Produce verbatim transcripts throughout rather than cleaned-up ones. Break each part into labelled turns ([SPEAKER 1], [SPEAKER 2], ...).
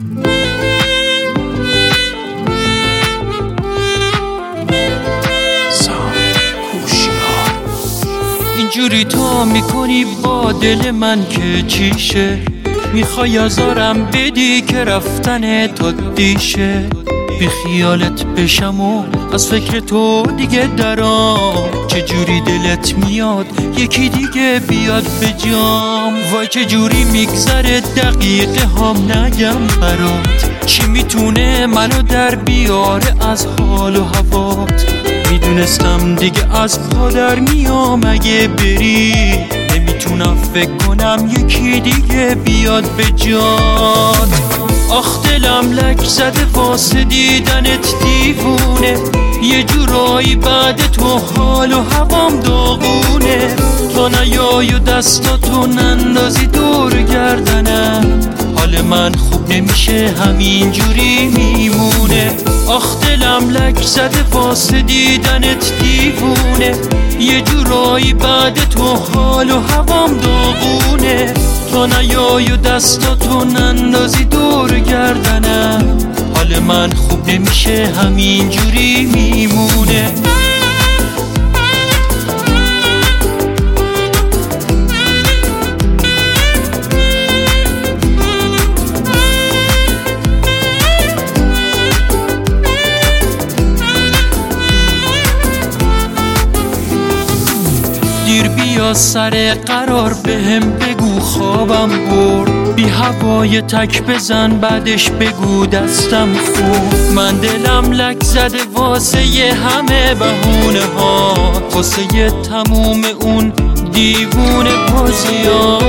[SPEAKER 1] اینجوری تو میکنی با دل من که چیشه، میخوای آزارم بدی که رفتن تو دیشه. بی خیالت بشم و از فکر تو دیگه درام، چجوری دلت میاد یکی دیگه بیاد به جام. وای چجوری میگذره دقیقه هم نگم برات، چی میتونه منو در بیاره از حال و هوات. میدونستم دیگه از پا در میام اگه بری، نمیتونم فکر کنم یکی دیگه بیاد به جات. آخ دلم لک زده واسه دیدنت دیوونه، یه جورایی بعد تو حال و هوام داغونه. تو نیای و دستاتو نندازی دور گردنم، حال من خوب نمیشه همین جوری میمونه. آخ دلم لک زده واسه دیدنت دیوونه، یه جورایی بعد تو حال و هوام داغونه. تو نیای و دستاتو نندازی دور گردنم، حال من خوب نمیشه همین جوری میمونه. دیر بیا سر قرار بهم بگو خوابم برد، بی هوای تک بزن بعدش بگو دستم خورد. من دلم لک زده واسه یه همه بهونه ها، واسه یه تموم اون دیوونه بازیان.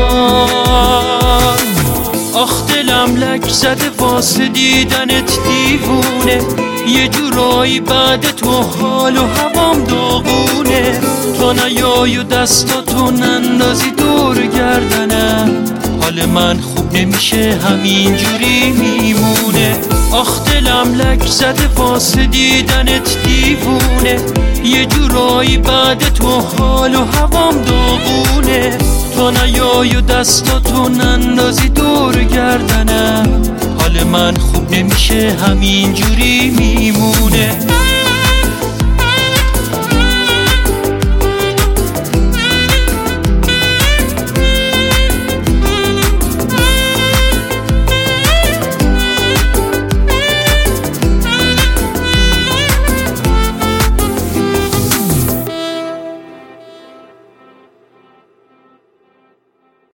[SPEAKER 1] آخ دلم لک زده واسه دیدنت دیوونه، یه جورایی بعد تو حال و هوام داغونه. تو نیای و دستاتو نندازی دور گردنم، حال من خوب نمیشه همین جوری میمونه. آخ دلم لک زده واسه دیدنت دیوونه، یه جورایی بعد تو حال و هوام داغونه. تو نیای و دستاتو نندازی دور گردنم، حال من خوب نمیشه همین جوری میمونه.